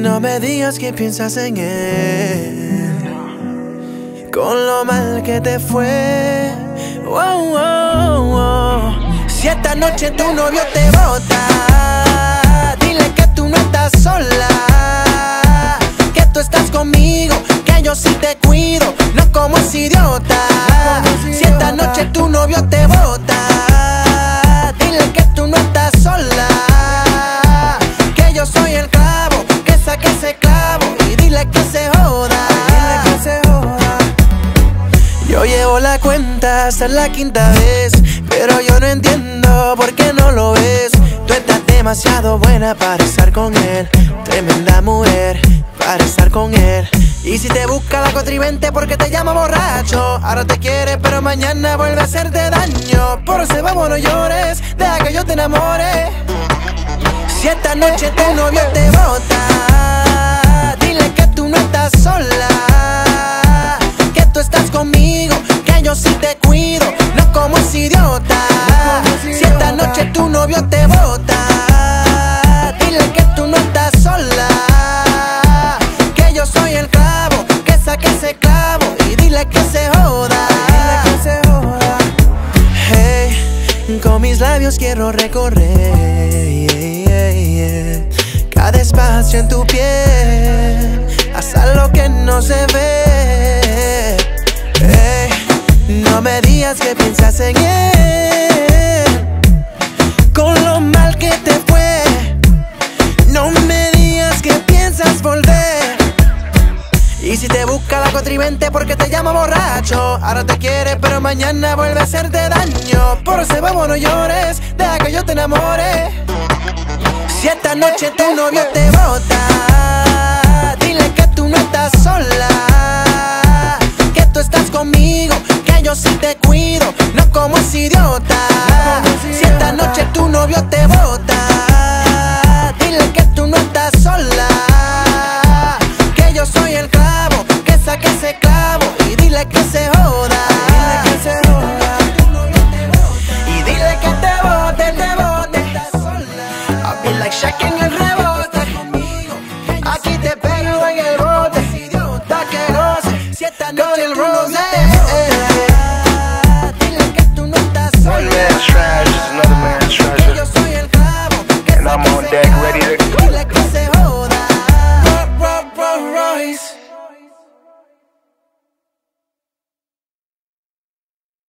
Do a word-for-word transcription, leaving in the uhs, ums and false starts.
No me digas que piensas en él, con lo mal que te fue. Oh, oh, oh. Si esta noche tu novio te bota, dile que tú no estás sola, que tú estás conmigo, que yo sí te cuido, no como ese idiota. Si esta noche tu novio te bota, dile que tú no estás sola, que yo soy el clavo, que saque ese clavo, y dile que se joda. Yo llevo la cuenta hasta la quinta vez, pero yo no entiendo por qué no lo ves. Tú estás demasiado buena para estar con él, tremenda mujer para estar con él. Y si te busca la contrivente porque te llama borracho, ahora te quiere pero mañana vuelve a hacerte daño. Por eso vamos, no llores, deja que yo te enamore. Si esta noche tu novio te bota, dile que tú no estás sola, que tú estás conmigo, que yo sí te cuido, no como ese idiota. Si esta noche tu novio te bota, dile que tú no estás sola, que yo soy el clavo, que saque ese clavo, y dile que se joda. Hey, con mis labios quiero recorrer cada espacio en tu piel, hasta lo que no se ve. Hey, no me digas que piensas en él, con lo mal que te fue. No me digas que piensas volver. Y si te busca la contrivente porque te llama borracho, ahora te quiere pero mañana vuelve a hacerte daño. Por eso vamos, no llores, deja que yo te enamore. Si esta noche tu novio te bota, dile que tú no estás sola, que tú estás conmigo, que yo sí te cuido, no como ese idiota. Si esta noche tu novio te bota, dile que tú no estás sola, que yo soy el clavo, que saque ese clavo, y dile que se joda.